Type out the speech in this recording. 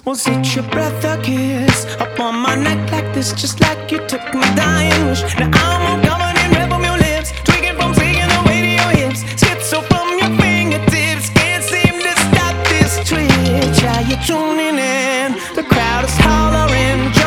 Was it your breath or kiss up on my neck like this, just like you took my dying wish? Now I'm all covered in red from your lips, tweaking from singing away to your hips, schizo from your fingertips. Can't seem to stop this twitch. Are you tuning in? The crowd is hollering.